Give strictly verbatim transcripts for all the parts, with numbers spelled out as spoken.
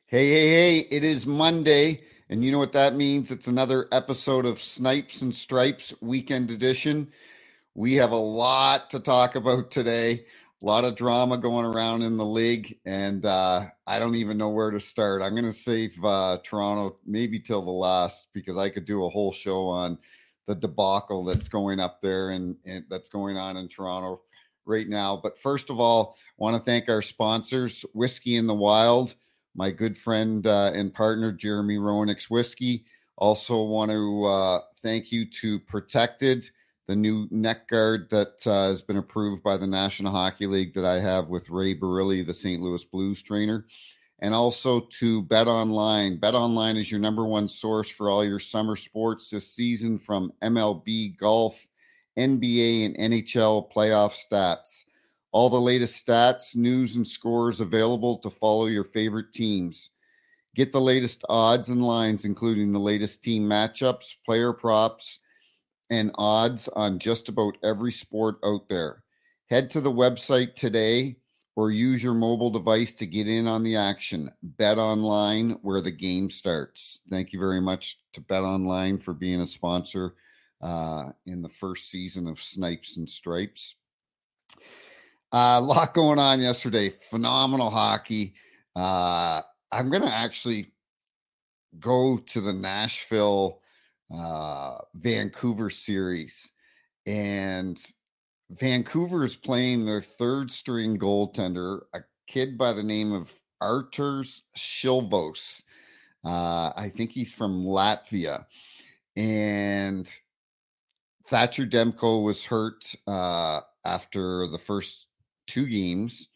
Hey, hey, hey, it is Monday, and you know what that means? It's another episode of Snipes and Stripes Weekend Edition. We have a lot to talk about today, a lot of drama going around in the league, and uh, I don't even know where to start. I'm going to save uh, Toronto maybe till the last because I could do a whole show on the debacle that's going up there and, and that's going on in Toronto right now. But first of all, I want to thank our sponsors, Whiskey in the Wild, my good friend uh, and partner, Jeremy Roenick's Whiskey. Also want to uh, thank you to Protected, the new neck guard that uh, has been approved by the National Hockey League that I have with Ray Barilli, the Saint Louis Blues trainer. And also to Bet Online. Bet Online is your number one source for all your summer sports this season, from M L B, golf, N B A, and N H L playoff stats. All the latest stats, news, and scores available to follow your favorite teams. Get the latest odds and lines, including the latest team matchups, player props, and odds on just about every sport out there. Head to the website today or use your mobile device to get in on the action. Bet Online, where the game starts. Thank you very much to Bet Online for being a sponsor uh, in the first season of Snipes and Stripes. Uh, a lot going on yesterday. Phenomenal hockey. Uh, I'm going to actually go to the Nashville uh, Vancouver series. And Vancouver is playing their third string goaltender, a kid by the name of Arturs Šilvos. Uh, I think he's from Latvia. And Thatcher Demko was hurt uh, after the first two games.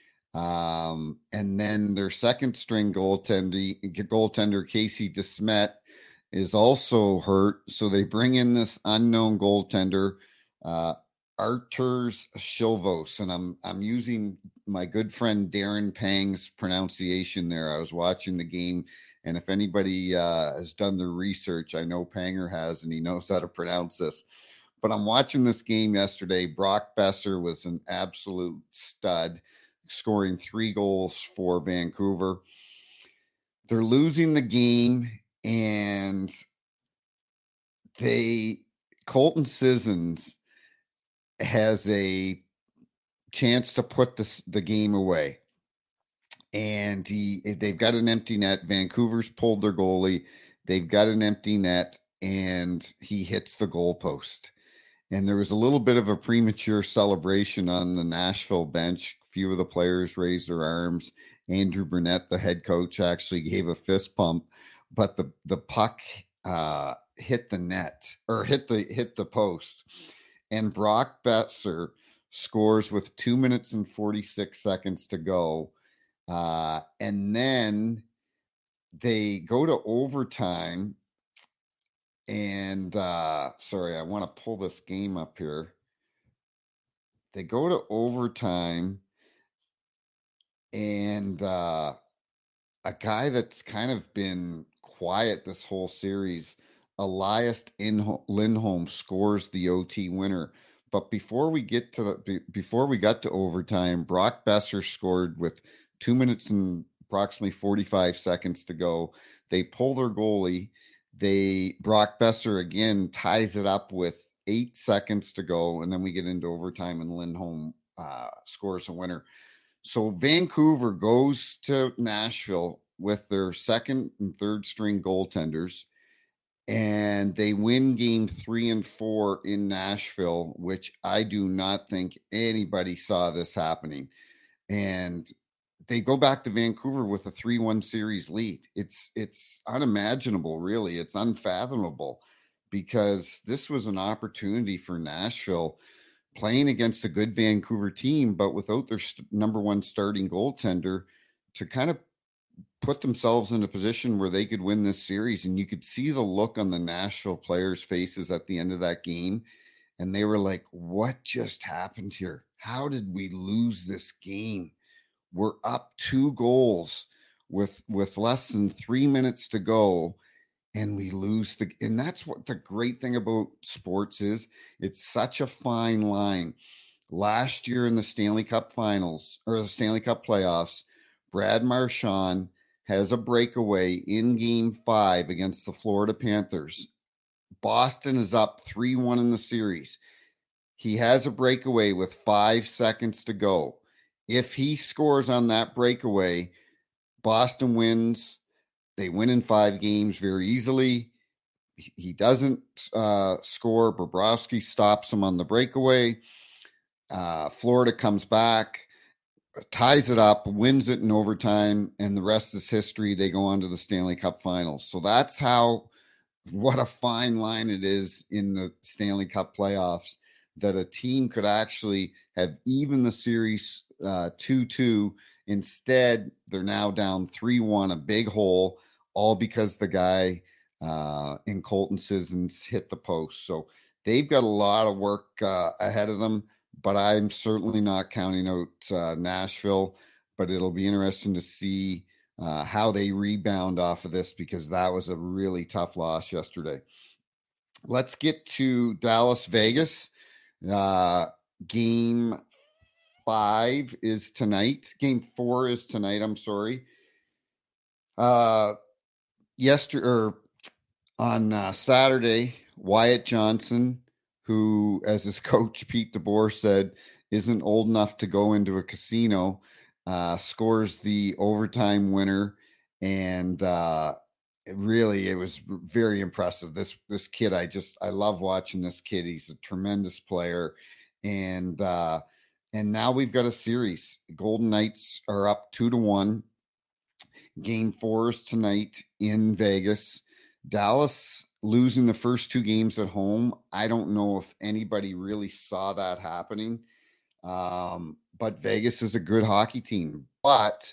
Um, and then their second string goaltender, goaltender Casey DeSmet, is also hurt. So they bring in this unknown goaltender, uh, Arturs Šilvos. And I'm I'm using my good friend Darren Pang's pronunciation there. I was watching the game, and if anybody uh, has done the research, I know Panger has, and he knows how to pronounce this. But I'm watching this game yesterday. Brock Besser was an absolute stud, scoring three goals for Vancouver. They're losing the game, and they Colton Sissons has a chance to put this, the game away. And he they've got an empty net. Vancouver's pulled their goalie. They've got an empty net, and he hits the goalpost. And there was a little bit of a premature celebration on the Nashville bench. A few of the players raised their arms. Andrew Burnett, the head coach, actually gave a fist pump, but the the puck uh, hit the net or hit the hit the post, and Brock Besser scores with two minutes and forty-six seconds to go, uh, and then they go to overtime. And uh, sorry, I want to pull this game up here. They go to overtime, and uh, a guy that's kind of been quiet this whole series, Elias Lindholm, scores the O T winner. But before we get to the, before we got to overtime, Brock Besser scored with two minutes and approximately forty-five seconds to go. They pull their goalie. They Brock Besser again ties it up with eight seconds to go, and then we get into overtime, and Lindholm uh, scores a winner. So Vancouver goes to Nashville with their second and third string goaltenders, and they win game three and four in Nashville, which I do not think anybody saw this happening. And they go back to Vancouver with a three one series lead. It's it's unimaginable, really. It's unfathomable, because this was an opportunity for Nashville, playing against a good Vancouver team, but without their st- number one starting goaltender, to kind of put themselves in a position where they could win this series. And you could see the look on the Nashville players' faces at the end of that game. And they were like, what just happened here? How did we lose this game? We're up two goals with with less than three minutes to go, and we lose the. And that's what the great thing about sports is. It's such a fine line. Last year in the Stanley Cup Finals or the Stanley Cup playoffs, Brad Marchand has a breakaway in game five against the Florida Panthers. Boston is up three one in the series. He has a breakaway with five seconds to go. If he scores on that breakaway, Boston wins. They win in five games very easily. He doesn't uh, score. Bobrovsky stops him on the breakaway. Uh, Florida comes back, ties it up, wins it in overtime, and the rest is history. They go on to the Stanley Cup Finals. So that's how, what a fine line it is in the Stanley Cup playoffs, that a team could actually have even the series uh, two two. Instead, they're now down three one, a big hole, all because the guy uh, in Colton Sissons hit the post. So they've got a lot of work uh, ahead of them, but I'm certainly not counting out uh, Nashville. But it'll be interesting to see uh, how they rebound off of this, because that was a really tough loss yesterday. Let's get to Dallas Vegas. Uh, game five is tonight. Game four is tonight. I'm sorry. Uh, yesterday or on uh, Saturday, Wyatt Johnson, who, as his coach Pete DeBoer said, isn't old enough to go into a casino, uh, scores the overtime winner, and uh, it really, it was very impressive. This this kid, I just I love watching this kid. He's a tremendous player, and uh, and now we've got a series. Golden Knights are up two to one. Game four is tonight in Vegas. Dallas losing the first two games at home. I don't know if anybody really saw that happening. Um, but Vegas is a good hockey team. But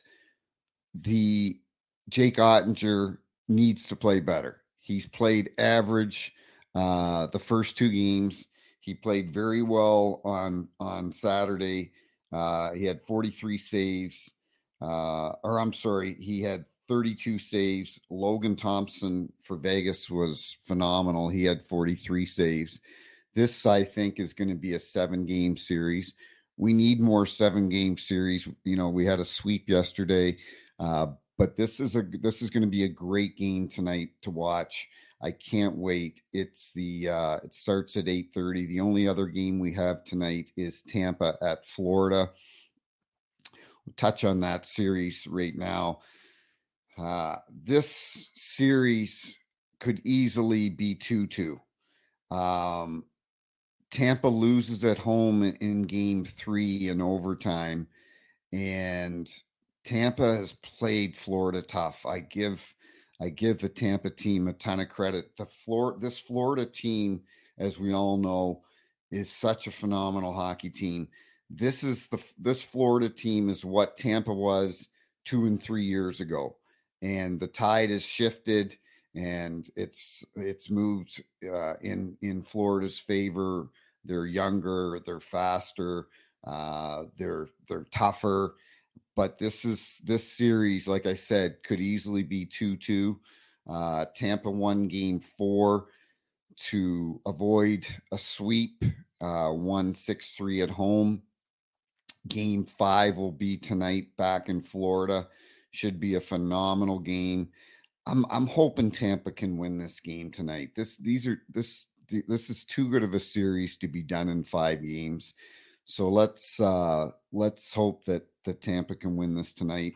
the Jake Oettinger needs to play better. He's played average uh, the first two games. He played very well on on Saturday. Uh, he had forty-three saves. Uh, or I'm sorry, he had thirty-two saves. Logan Thompson for Vegas was phenomenal. He had forty-three saves. This, I think, is going to be a seven-game series. We need more seven-game series. You know, we had a sweep yesterday, uh, but this is a this is going to be a great game tonight to watch. I can't wait. It's the uh, it starts at eight thirty. The only other game we have tonight is Tampa at Florida. We'll touch on that series right now. Uh, this series could easily be two two. Um, Tampa loses at home in game three in overtime, and Tampa has played Florida tough. I give I give the Tampa team a ton of credit. The Flor- this Florida team, as we all know, is such a phenomenal hockey team. This is the this Florida team is what Tampa was two and three years ago, and the tide has shifted, and it's it's moved uh, in in Florida's favor. They're younger, they're faster, uh, they're they're tougher. But this is this series, like I said, could easily be two two. Uh, Tampa won game four to avoid a sweep, uh, won six three at home. Game five will be tonight back in Florida. Should be a phenomenal game. I'm I'm hoping Tampa can win this game tonight. This these are this this is too good of a series to be done in five games. So let's uh, let's hope that that Tampa can win this tonight.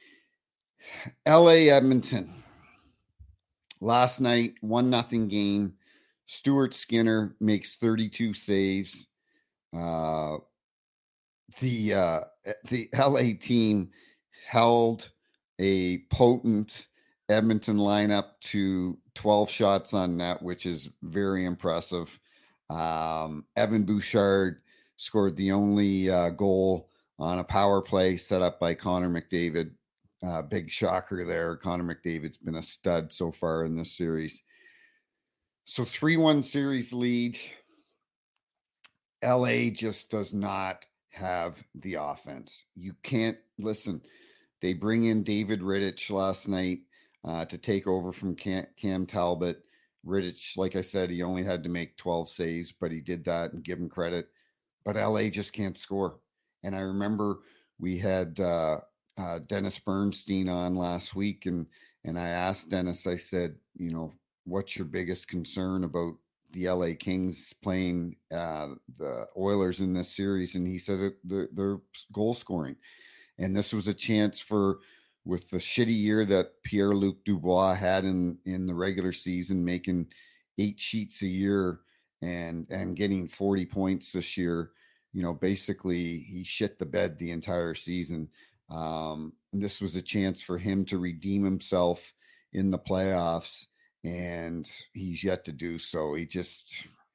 L A Edmonton. Last night, one nothing game. Stuart Skinner makes thirty-two saves. Uh, the uh, the L A team held a potent Edmonton lineup to twelve shots on net, which is very impressive. Um, Evan Bouchard scored the only uh, goal on a power play set up by Connor McDavid. Uh, big shocker there. Connor McDavid's been a stud so far in this series. So three one series lead. L A just does not have the offense. You can't listen. They bring in David Rittich last night uh, to take over from Cam, Cam Talbot. Rittich, like I said, he only had to make twelve saves, but he did that, and give him credit. But L A just can't score. And I remember we had uh, uh, Dennis Bernstein on last week, and and I asked Dennis, I said, you know, what's your biggest concern about the L A Kings playing uh, the Oilers in this series? And he said it, their, their goal scoring. And this was a chance for, with the shitty year that Pierre-Luc Dubois had in in the regular season, making eight sheets a year and and getting forty points this year. You know, basically he shit the bed the entire season. Um, and this was a chance for him to redeem himself in the playoffs, and he's yet to do so. He just,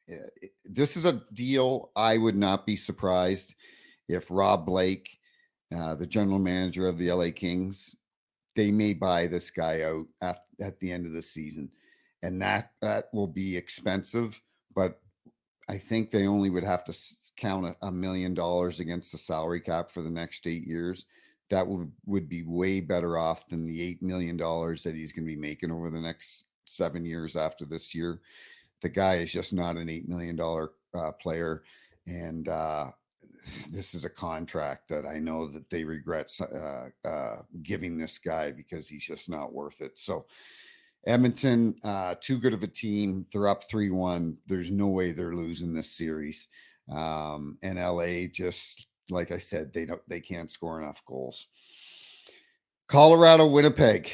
this is a deal I would not be surprised if Rob Blake, uh, the general manager of the L A Kings, they may buy this guy out at, at the end of the season. And that, that will be expensive, but I think they only would have to count a, a million dollars against the salary cap for the next eight years. That would, would be way better off than the eight million dollars that he's going to be making over the next seven years after this year. The guy is just not an eight million dollars uh, player. And uh, this is a contract that I know that they regret uh, uh, giving this guy because he's just not worth it. So Edmonton, uh, too good of a team. They're up three one. There's no way they're losing this series. Um, and L A, just like I said, they don't, they can't score enough goals. Colorado, Winnipeg.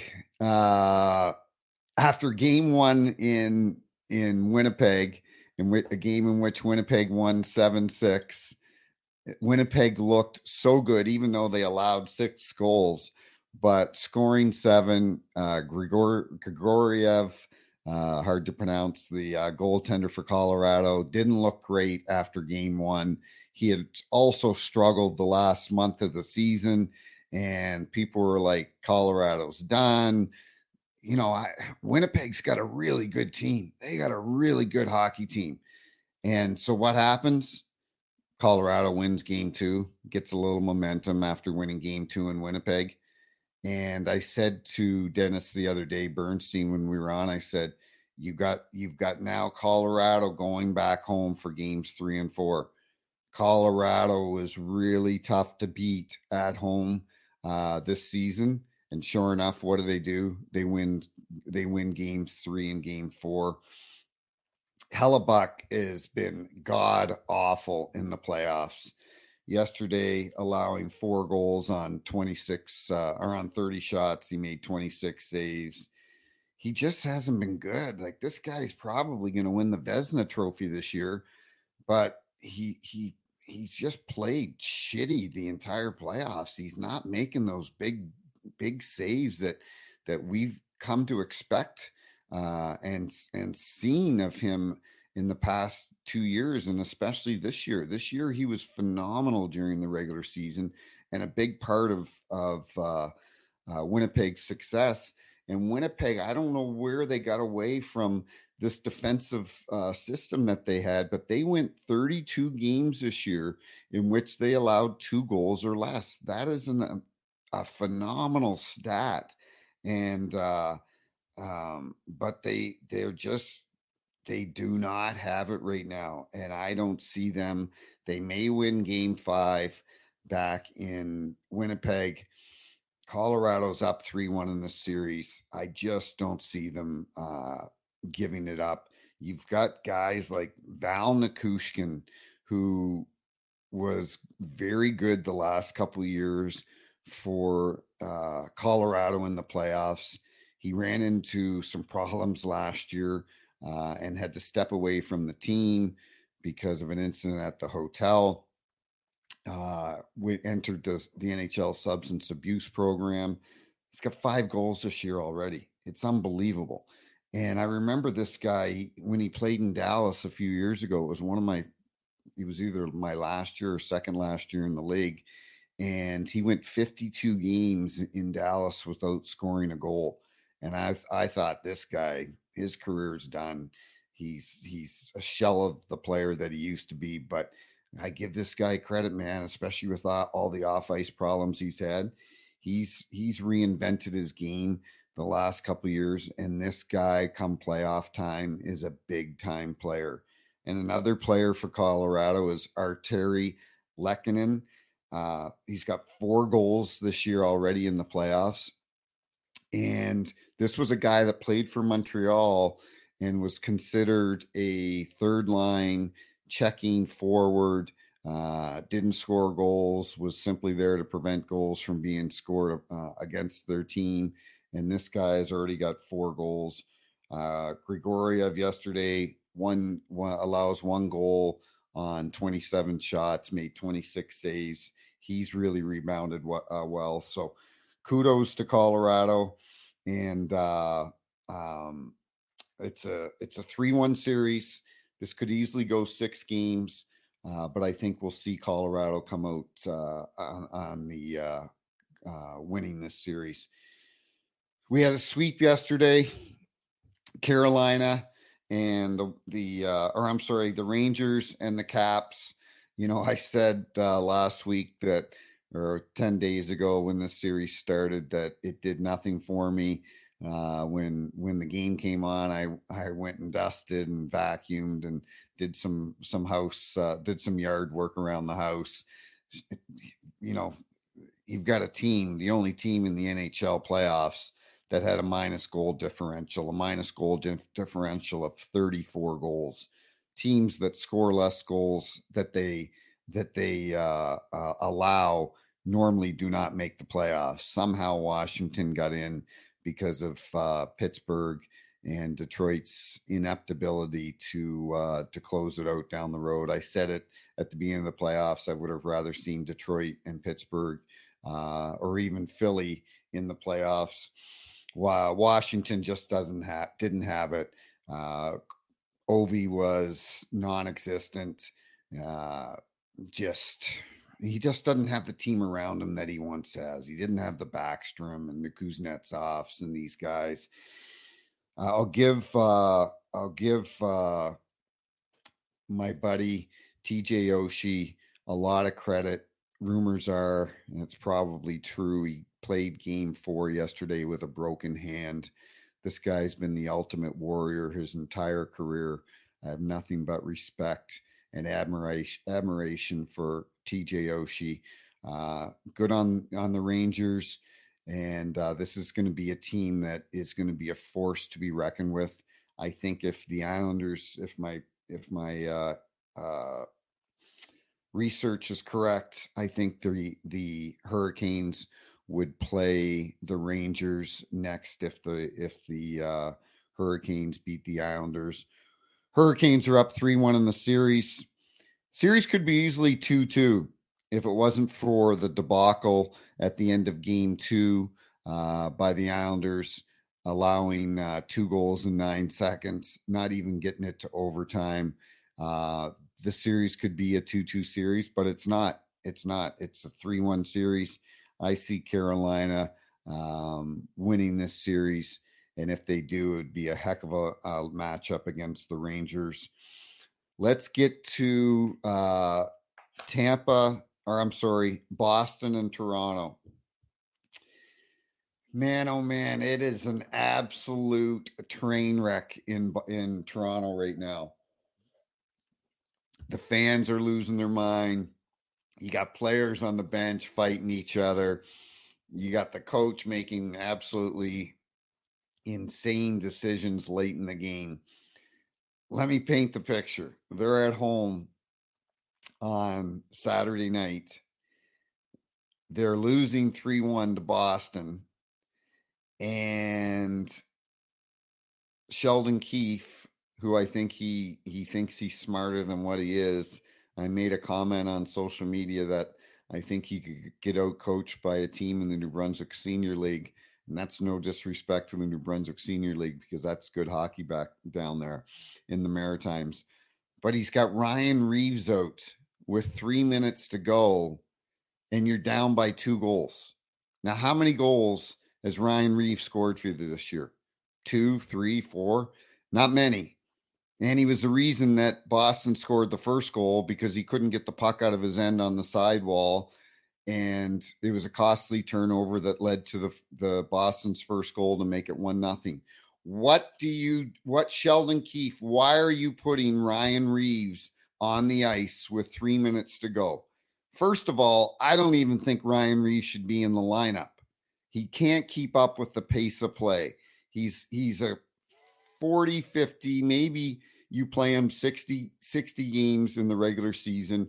Uh, after game one in in Winnipeg, in a game in which Winnipeg won seven six, Winnipeg looked so good, even though they allowed six goals. But scoring seven, uh, Grigor, Grigoriev, uh, hard to pronounce, the uh, goaltender for Colorado, didn't look great after game one. He had also struggled the last month of the season, and people were like, Colorado's done. You know, I, Winnipeg's got a really good team. They got a really good hockey team. And so what happens? Colorado wins game two, gets a little momentum after winning game two in Winnipeg. And I said to Dennis the other day, Bernstein, when we were on, I said, you got, you've got now Colorado going back home for games three and four. Colorado was really tough to beat at home uh, this season. And sure enough, what do they do? They win, they win games three and game four. Hellebuck has been god awful in the playoffs. Yesterday, allowing four goals on twenty-six uh, or on thirty shots. He made twenty-six saves. He just hasn't been good. Like, this guy's probably going to win the Vezina Trophy this year, but he he he's just played shitty the entire playoffs. He's not making those big big saves that that we've come to expect uh, and and seen of him in the past two years, and especially this year. This year, he was phenomenal during the regular season and a big part of, of uh, uh, Winnipeg's success. And Winnipeg, I don't know where they got away from this defensive uh, system that they had, but they went thirty-two games this year in which they allowed two goals or less. That is an, a phenomenal stat. And, uh, um, but they, they're just, they do not have it right now, and I don't see them. They may win game five back in Winnipeg. Colorado's up three one in the series. I just don't see them uh, giving it up. You've got guys like Val Nichushkin, who was very good the last couple of years for uh, Colorado in the playoffs. He ran into some problems last year. Uh, and had to step away from the team because of an incident at the hotel. Uh, we entered the, the N H L substance abuse program. He's got five goals this year already. It's unbelievable. And I remember this guy when he played in Dallas a few years ago. It was one of my, he was either my last year or second last year in the league. And he went fifty-two games in Dallas without scoring a goal. And I I thought, this guy, his career's done. He's he's a shell of the player that he used to be. But I give this guy credit, man, especially with all, all the off-ice problems he's had. He's he's reinvented his game the last couple of years, and this guy, come playoff time, is a big-time player. And another player for Colorado is Arturi Lehkonen. Uh, he's got four goals this year already in the playoffs. And this was a guy that played for Montreal and was considered a third line checking forward, uh, didn't score goals, was simply there to prevent goals from being scored uh, against their team. And this guy has already got four goals. Uh, Grigoriev yesterday one, one allows one goal on twenty-seven shots, made twenty-six saves. He's really rebounded uh, well. So kudos to Colorado. And uh, um, it's a it's a three one series. This could easily go six games, uh, but I think we'll see Colorado come out uh, on, on the uh, uh, winning this series. We had a sweep yesterday. Carolina and the, the uh, or I'm sorry, the Rangers and the Caps. You know, I said uh, last week that, or ten days ago when this series started, that it did nothing for me. Uh, when when the game came on, I I went and dusted and vacuumed and did some some house uh, did some yard work around the house. You know, you've got a team, the only team in the N H L playoffs that had a minus goal differential, a minus goal dif- differential of thirty-four goals. Teams that score less goals that they that they uh, uh, allow normally do not make the playoffs. Somehow Washington got in because of uh, Pittsburgh and Detroit's ineptability to uh, to close it out down the road. I said it at the beginning of the playoffs. I would have rather seen Detroit and Pittsburgh uh, or even Philly in the playoffs. Washington just doesn't have didn't have it. Uh, Ovi was non-existent. Uh, just he just doesn't have the team around him that he once has. He didn't have the Backstrom and the Kuznetsovs and these guys. Uh, I'll give uh, I'll give uh, my buddy T J Oshie a lot of credit. Rumors are, and it's probably true, he played game four yesterday with a broken hand. This guy's been the ultimate warrior his entire career. I have nothing but respect and admiration admiration for T J Oshie. Uh, good on, on the Rangers. And uh, this is going to be a team that is going to be a force to be reckoned with. I think if the Islanders, if my, if my, uh, uh, research is correct, I think the the Hurricanes would play the Rangers next if the if the uh, Hurricanes beat the Islanders. Hurricanes are up three one in the series. Series could be easily two two if it wasn't for the debacle at the end of game two uh, by the Islanders, allowing uh, two goals in nine seconds, not even getting it to overtime. Uh, the series could be a two two series, but it's not. It's not. It's a three one series. I see Carolina um, winning this series, and if they do, it'd be a heck of a, a matchup against the Rangers. Let's get to uh, Tampa, or I'm sorry, Boston and Toronto. Man, oh man, it is an absolute train wreck in in Toronto right now. The fans are losing their mind. You got players on the bench fighting each other. You got the coach making absolutely insane decisions late in the game. Let me paint the picture. They're at home on Saturday night. They're losing three one to Boston. And Sheldon Keefe, who I think he he thinks he's smarter than what he is. I made a comment on social media that I think he could get out coached by a team in the New Brunswick Senior League. And that's no disrespect to the New Brunswick Senior League because that's good hockey back down there in the Maritimes. But he's got Ryan Reeves out with three minutes to go, and you're down by two goals. Now, how many goals has Ryan Reeves scored for you this year? Two, three, four? Not many. And he was the reason that Boston scored the first goal because he couldn't get the puck out of his end on the sidewall. And it was a costly turnover that led to the, the Boston's first goal to make it one nothing. What do you, what Sheldon Keefe, why are you putting Ryan Reeves on the ice with three minutes to go? First of all, I don't even think Ryan Reaves should be in the lineup. He can't keep up with the pace of play. He's he's a forty, fifty, maybe you play him sixty, sixty games in the regular season,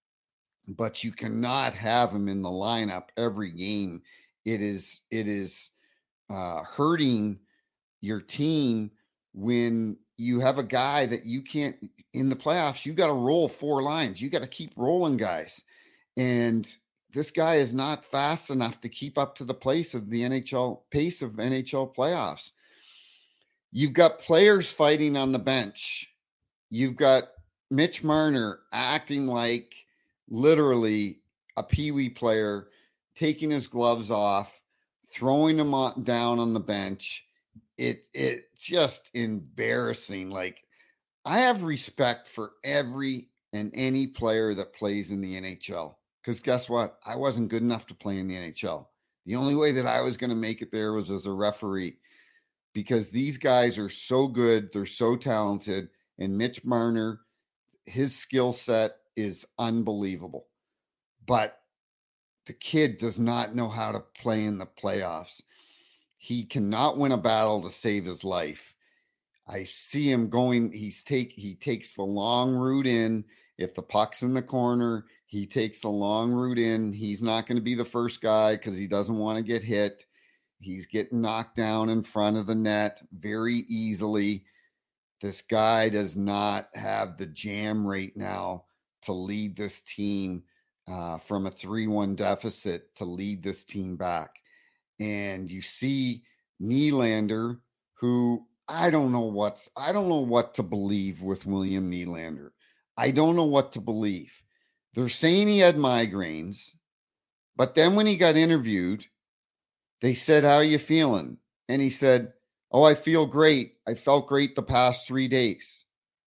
but you cannot have him in the lineup every game. It is it is uh, hurting your team when you have a guy that you can't, in the playoffs, you got to roll four lines. You got to keep rolling guys. And this guy is not fast enough to keep up to the pace of the N H L pace of N H L playoffs. You've got players fighting on the bench. You've got Mitch Marner acting like literally a peewee player, taking his gloves off, throwing them on, down on the bench. It it's just embarrassing. Like, I have respect for every and any player that plays in the N H L. Because guess what? I wasn't good enough to play in the N H L. The only way that I was going to make it there was as a referee, because these guys are so good. They're so talented. And Mitch Marner, his skill set is unbelievable. But the kid does not know how to play in the playoffs. He cannot win a battle to save his life. I see him going, he's take he takes the long route in. If the puck's in the corner, he takes the long route in. He's not going to be the first guy because he doesn't want to get hit. He's getting knocked down in front of the net very easily. This guy does not have the jam right now to lead this team uh, from a three one deficit to lead this team back. And you see Nylander, who I don't know what's, I don't know what to believe with William Nylander. I don't know what to believe. They're saying he had migraines, but then when he got interviewed, they said, "How are you feeling?" And he said, "Oh, I feel great. I felt great the past three days."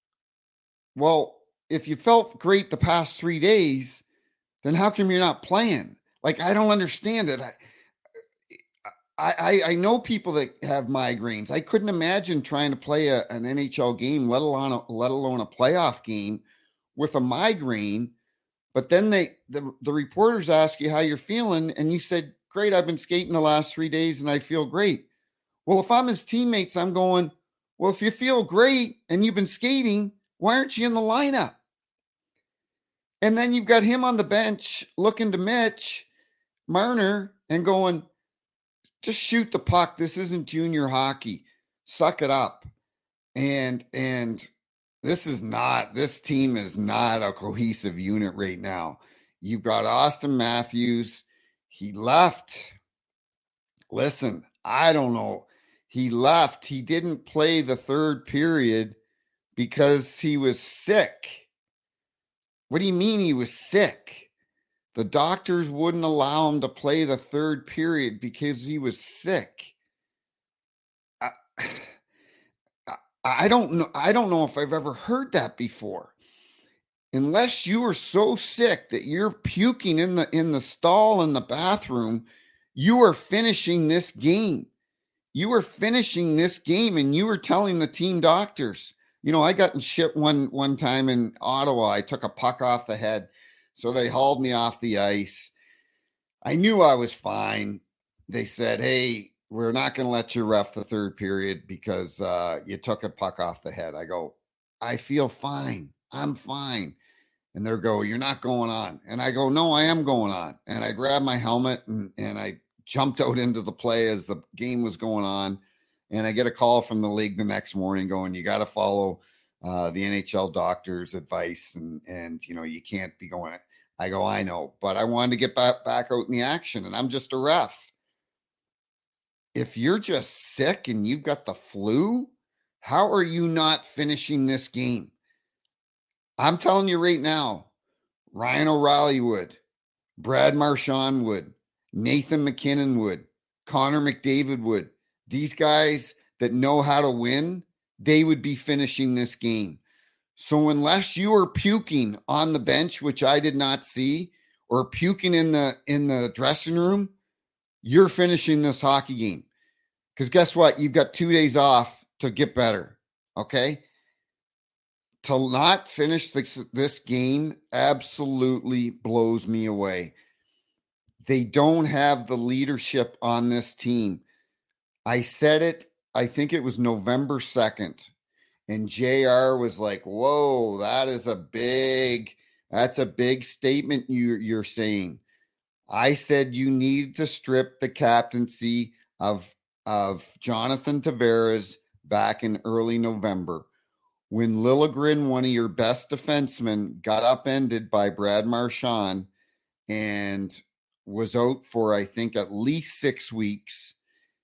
Well, if you felt great the past three days, then how come you're not playing? Like, I don't understand it. I, I, I know people that have migraines. I couldn't imagine trying to play a, an N H L game, let alone a, let alone a playoff game, with a migraine. But then they the, the reporters ask you how you're feeling, and you said, "Great, I've been skating the last three days and I feel great." Well, if I'm his teammates, I'm going, well, if you feel great and you've been skating, why aren't you in the lineup? And then you've got him on the bench looking to Mitch Marner and going, just shoot the puck. This isn't junior hockey. Suck it up. And and this is not, this team is not a cohesive unit right now. You've got Austin Matthews. He left. Listen, I don't know. He left. He didn't play the third period because he was sick. What do you mean he was sick? The doctors wouldn't allow him to play the third period because he was sick. I, I don't know. I don't know if I've ever heard that before. Unless you are so sick that you're puking in the in the stall in the bathroom, you are finishing this game. You are finishing this game, and you are telling the team doctors. You know, I got in shit one one time in Ottawa. I took a puck off the head. So they hauled me off the ice. I knew I was fine. They said, "Hey, we're not going to let you ref the third period because uh, you took a puck off the head." I go, "I feel fine. I'm fine." And they go, "You're not going on." And I go, "No, I am going on." And I grabbed my helmet and, and I jumped out into the play as the game was going on. And I get a call from the league the next morning going, "You got to follow Uh, the N H L doctor's advice, and and you know you can't be going." I go, "I know, but I wanted to get back back out in the action, and I'm just a ref." If you're just sick and you've got the flu, how are you not finishing this game? I'm telling you right now, Ryan O'Reilly would, Brad Marchand would, Nathan McKinnon would, Connor McDavid would. These guys that know how to win, they would be finishing this game. So unless you are puking on the bench, which I did not see, or puking in the in the dressing room, you're finishing this hockey game. Because guess what? You've got two days off to get better. Okay? to not finish this, this game absolutely blows me away. They don't have the leadership on this team. I said it, I think it was November second, and J R was like, whoa, that is a big, that's a big statement you, you're saying. I said you need to strip the captaincy of, of Jonathan Tavares back in early November. When Liljegren, one of your best defensemen, got upended by Brad Marchand and was out for, I think, at least six weeks,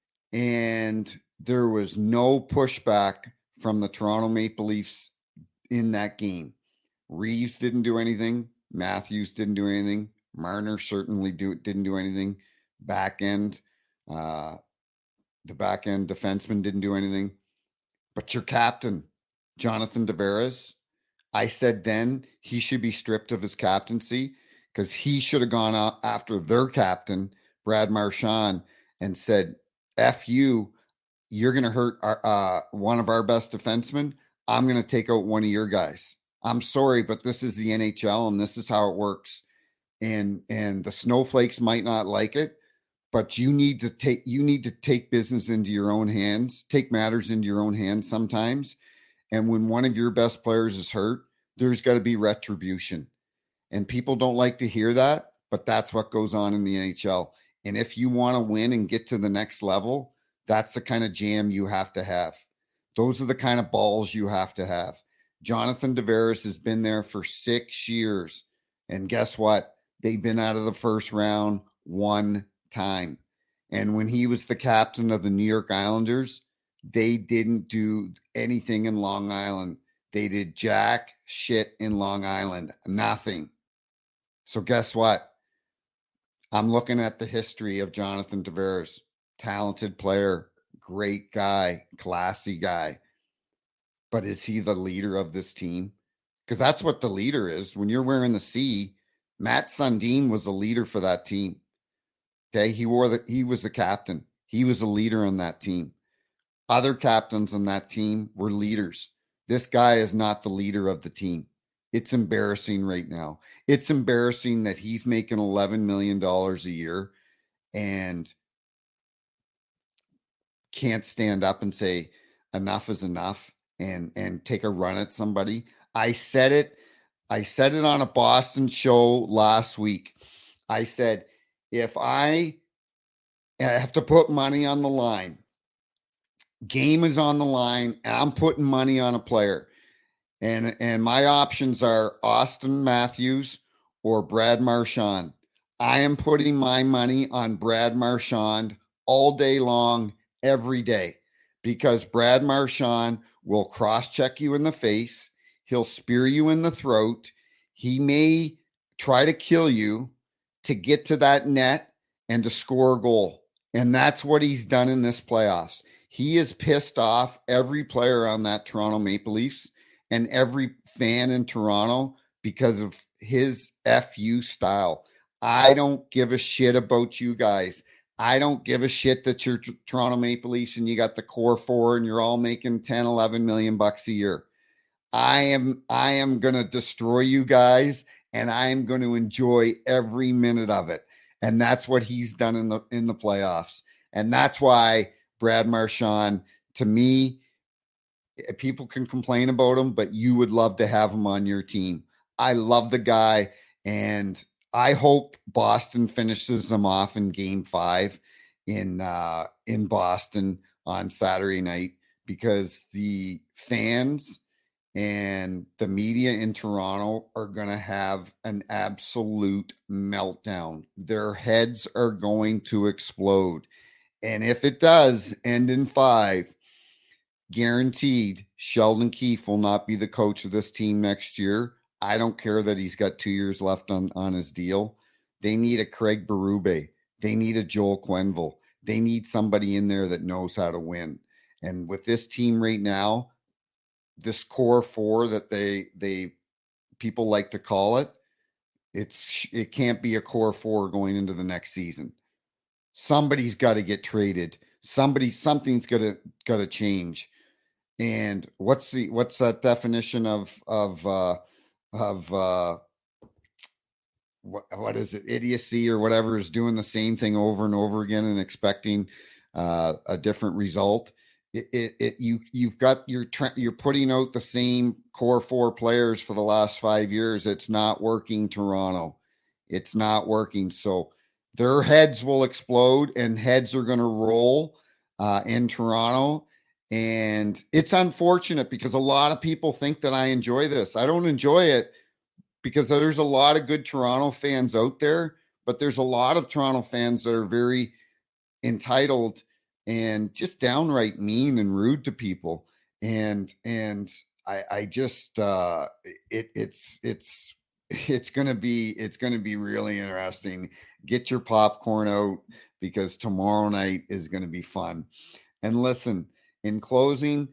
and there was no pushback from the Toronto Maple Leafs in that game. Reeves didn't do anything. Matthews didn't do anything. Marner certainly do, didn't do anything. Back end, uh, the back end defenseman didn't do anything. But your captain, Jonathan Tavares, I said then he should be stripped of his captaincy because he should have gone out after their captain, Brad Marchand, and said, F you, you're going to hurt our, uh, one of our best defensemen. I'm going to take out one of your guys. I'm sorry, but this is the N H L and this is how it works. And and the snowflakes might not like it, but you need to take you need to take business into your own hands, take matters into your own hands sometimes. And when one of your best players is hurt, there's got to be retribution. And people don't like to hear that, but that's what goes on in the N H L. And if you want to win and get to the next level, that's the kind of jam you have to have. Those are the kind of balls you have to have. Jonathan Tavares has been there for six years. And guess what? They've been out of the first round one time. And when he was the captain of the New York Islanders, they didn't do anything in Long Island. They did jack shit in Long Island. Nothing. So guess what? I'm looking at the history of Jonathan Tavares. Talented player, great guy, classy guy. But is he the leader of this team? Because that's what the leader is. When you're wearing the C, Matt Sundin was the leader for that team. Okay, he wore the he was the captain. He was a leader on that team. Other captains on that team were leaders. This guy is not the leader of the team. It's embarrassing right now. It's embarrassing that he's making eleven million dollars a year and can't stand up and say enough is enough and and take a run at somebody. I said it. I said it on a Boston show last week. I said, if I have to put money on the line, game is on the line, and I'm putting money on a player, and, and my options are Austin Matthews or Brad Marchand. I am putting my money on Brad Marchand all day long, every day, because Brad Marchand will cross-check you in the face. He'll spear you in the throat. He may try to kill you to get to that net and to score a goal. And that's what he's done in this playoffs. He has pissed off every player on that Toronto Maple Leafs and every fan in Toronto because of his F U style. I don't give a shit about you guys. I don't give a shit that you're Toronto Maple Leafs and you got the core four and you're all making ten, eleven million bucks a year. I am I am going to destroy you guys, and I am going to enjoy every minute of it. And that's what he's done in the in the playoffs. And that's why Brad Marchand, to me, people can complain about him, but you would love to have him on your team. I love the guy, and I hope Boston finishes them off in game five in uh, in Boston on Saturday night, because the fans and the media in Toronto are going to have an absolute meltdown. Their heads are going to explode. And if it does end in five, guaranteed Sheldon Keefe will not be the coach of this team next year. I don't care that he's got two years left on, on his deal. They need a Craig Berube. They need a Joel Quenneville. They need somebody in there that knows how to win. And with this team right now, this core four that they they people like to call it, it's it can't be a core four going into the next season. Somebody's got to get traded. Somebody something's got to got to change. And what's the what's that definition of of uh, of uh, what what is it, idiocy or whatever, is doing the same thing over and over again and expecting uh, a different result. It, it, it you you've got you're tra- you're putting out the same core four players for the last five years. It's not working, Toronto. It's not working. So their heads will explode, and heads are going to roll uh, in Toronto. And it's unfortunate because a lot of people think that I enjoy this. I don't enjoy it because there's a lot of good Toronto fans out there, but there's a lot of Toronto fans that are very entitled and just downright mean and rude to people. And and I, I just uh, it it's it's it's gonna be it's gonna be really interesting. Get your popcorn out because tomorrow night is gonna be fun. And listen, in closing,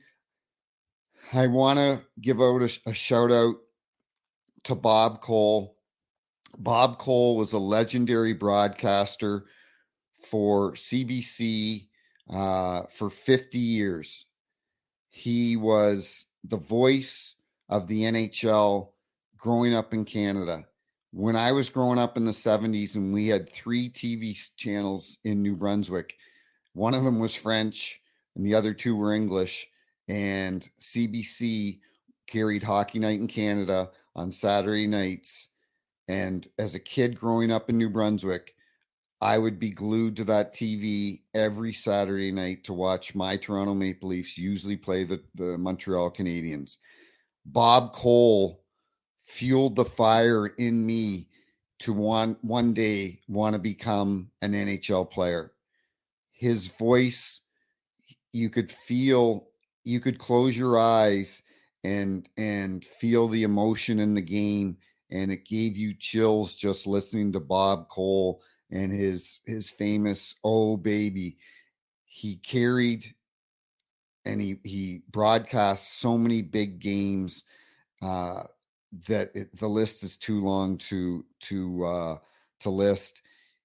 I want to give out a, a shout out to Bob Cole. Bob Cole was a legendary broadcaster for C B C uh, for fifty years. He was the voice of the N H L growing up in Canada. When I was growing up in the seventies, and we had three T V channels in New Brunswick, one of them was French and the other two were English. And C B C carried Hockey Night in Canada on Saturday nights. And as a kid growing up in New Brunswick, I would be glued to that T V every Saturday night to watch my Toronto Maple Leafs usually play the, the Montreal Canadiens. Bob Cole fueled the fire in me to one, one day want to become an N H L player. His voice, you could feel, you could close your eyes and and feel the emotion in the game, and it gave you chills just listening to Bob Cole and his his famous "Oh Baby." He carried and he he broadcast so many big games uh, that it, the list is too long to to uh, to list.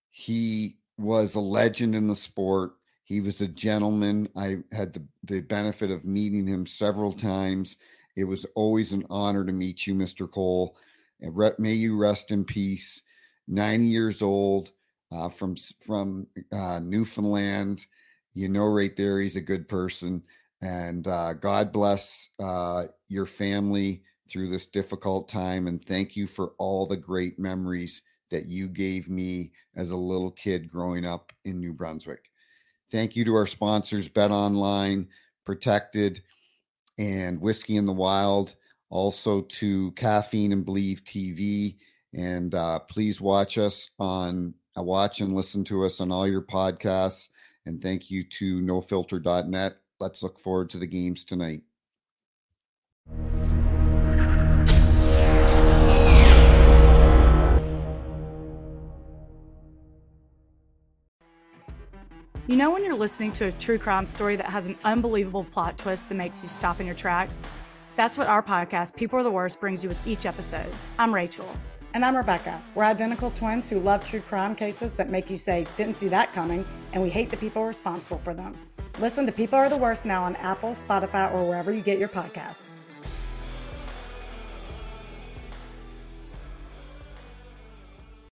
He was a legend in the sport. He was a gentleman. I had the, the benefit of meeting him several times. It was always an honor to meet you, Mister Cole. And re- may you rest in peace. ninety years old, uh, from from uh, Newfoundland. You know right there he's a good person. And uh, God bless uh, your family through this difficult time. And thank you for all the great memories that you gave me as a little kid growing up in New Brunswick. Thank you to our sponsors, Bet Online, Protected, and Whiskey in the Wild. Also to Caffeine and Believe T V. And uh, please watch us on, uh, watch and listen to us on all your podcasts. And thank you to no filter dot net. Let's look forward to the games tonight. You know when you're listening to a true crime story that has an unbelievable plot twist that makes you stop in your tracks? That's what our podcast, People Are the Worst, brings you with each episode. I'm Rachel. And I'm Rebecca. We're identical twins who love true crime cases that make you say, didn't see that coming, and we hate the people responsible for them. Listen to People Are the Worst now on Apple, Spotify, or wherever you get your podcasts.